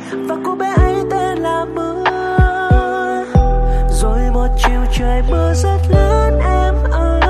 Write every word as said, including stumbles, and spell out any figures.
và cô bé ấy tên là Mưa. Rồi một chiều trời mưa rất lớn em ơi,